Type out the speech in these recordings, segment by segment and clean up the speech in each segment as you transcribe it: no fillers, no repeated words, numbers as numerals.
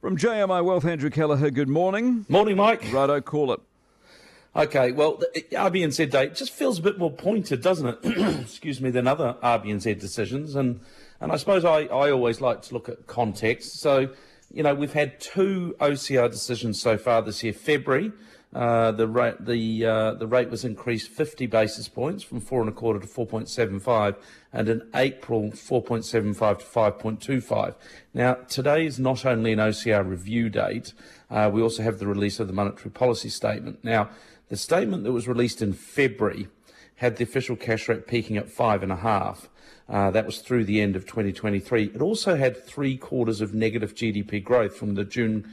From JMI Wealth, Andrew Kelleher, good morning. Morning, Mike. Righto, call it. Okay, well, the RBNZ date just feels a bit more pointed, doesn't it? Excuse me, than other RBNZ decisions. And I suppose I always like to look at context. So, we've had two OCR decisions so far this year. February, the rate was increased 50 basis points from 4.25 to 4.75, and in April 4.75 to 5.25. Now, today is not only an OCR review date, we also have the release of the monetary policy statement. Now, the statement that was released in February had the official cash rate peaking at 5.5. That was through the end of 2023. It also had 3 quarters of negative GDP growth from the June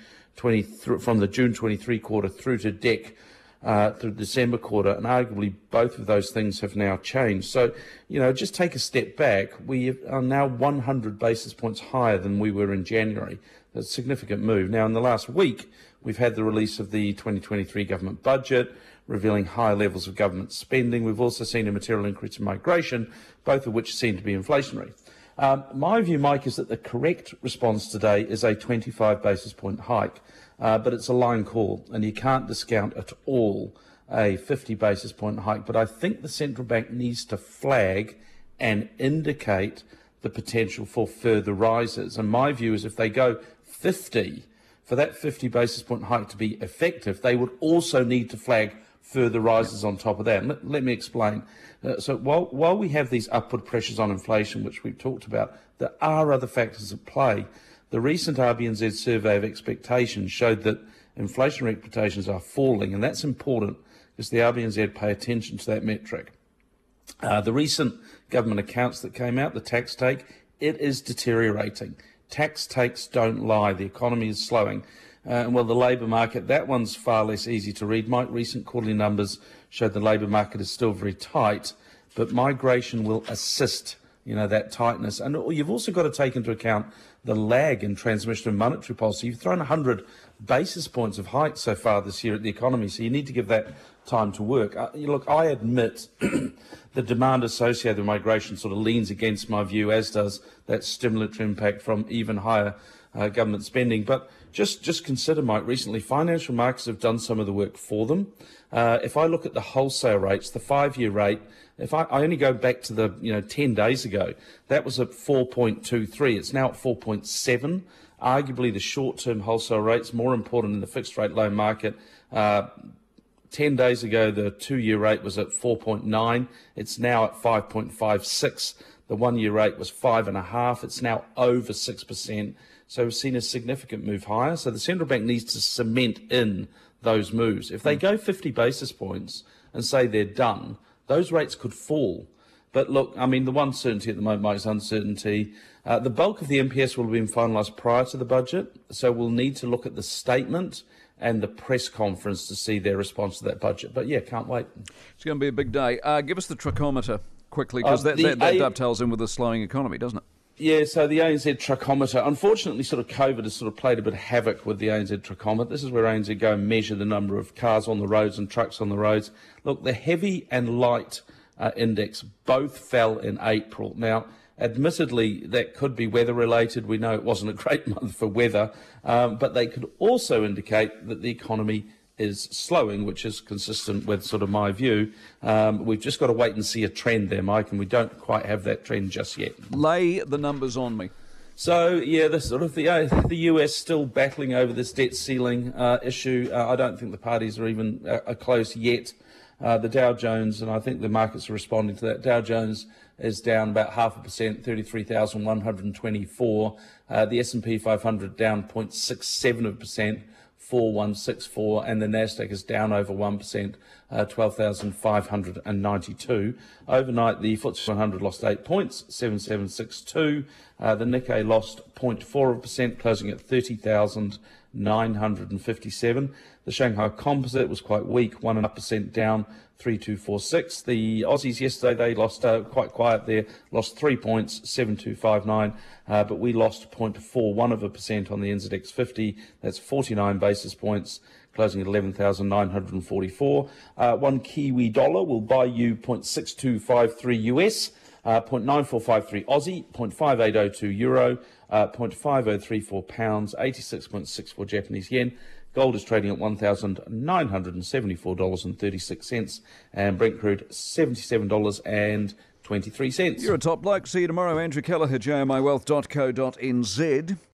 23 quarter through to through the December quarter, and arguably both of those things have now changed. So, just take a step back. We are now 100 basis points higher than we were in January. That's a significant move. Now, in the last week, we've had the release of the 2023 government budget, revealing high levels of government spending. We've also seen a material increase in migration, both of which seem to be inflationary. My view, Mike, is that the correct response today is a 25 basis point hike, but it's a line call, and you can't discount at all a 50 basis point hike. But I think the central bank needs to flag and indicate the potential for further rises. And my view is if they go 50, for that 50 basis point hike to be effective, they would also need to flag further rises on top of that. And let me explain. So while we have these upward pressures on inflation, which we've talked about, there are other factors at play. The recent RBNZ survey of expectations showed that inflationary expectations are falling, and that's important because the RBNZ pay attention to that metric. The recent government accounts that came out, the tax take, it is deteriorating. Tax takes don't lie. The economy is slowing. Well, the labour market, that one's far less easy to read. My recent quarterly numbers showed the labour market is still very tight, but migration will assist, that tightness. And you've also got to take into account the lag in transmission of monetary policy. You've thrown 100 basis points of hike so far this year at the economy, so you need to give that time to work. Look, I admit the demand associated with migration sort of leans against my view, as does that stimulatory impact from even higher government spending. But just consider, Mike, recently financial markets have done some of the work for them. If I look at the wholesale rates, the 5-year rate, if I only go back to the 10 days ago, that was at 4.23. It's now at 4.7. Arguably, the short-term wholesale rate's more important in the fixed-rate loan market. 10 days ago, the 2-year rate was at 4.9. It's now at 5.56. The 1-year rate was 5.5. It's now over 6%. So we've seen a significant move higher. So the central bank needs to cement in those moves. If they go 50 basis points and say they're done, those rates could fall. But look, the one certainty at the moment, Mike, is uncertainty. The bulk of the MPS will have been finalised prior to the budget, so we'll need to look at the statement and the press conference to see their response to that budget. But yeah, can't wait. It's going to be a big day. Give us the trichometer quickly, because that dovetails in with the slowing economy, doesn't it? Yeah, so the ANZ trichometer, unfortunately, COVID has played a bit of havoc with the ANZ trichometer. This is where ANZ go and measure the number of cars on the roads and trucks on the roads. Look, the heavy and light index both fell in April. Now, admittedly, that could be weather-related. We know it wasn't a great month for weather, but they could also indicate that the economy is slowing, which is consistent with my view. We've just got to wait and see a trend there, Mike, and we don't quite have that trend just yet. Lay the numbers on me. So, yeah, the US still battling over this debt ceiling issue. I don't think the parties are even close yet. The Dow Jones, and I think the markets are responding to that, Dow Jones is down about 0.5%, 33,124. The S&P 500 down 0.67%. 4164, and the Nasdaq is down over 1%, 12,592. Overnight, the FTSE 100 lost 8 points, 7762. The Nikkei lost 0.4%, closing at 30,957. The Shanghai Composite was quite weak, 1.5% down, 3246. The Aussies yesterday, they lost quite quiet there, lost 3 points, 7259, but we lost 0.41% on the NZX 50. That's 49 basis points, closing at 11,944. One Kiwi dollar will buy you 0.6253 US. 0.9453 Aussie, 0.5802 Euro, 0.5034 pounds, 86.64 Japanese yen. Gold is trading at $1,974.36, and Brent crude $77.23. You're a top bloke. See you tomorrow. Andrew Kelleher, jmiwealth.co.nz.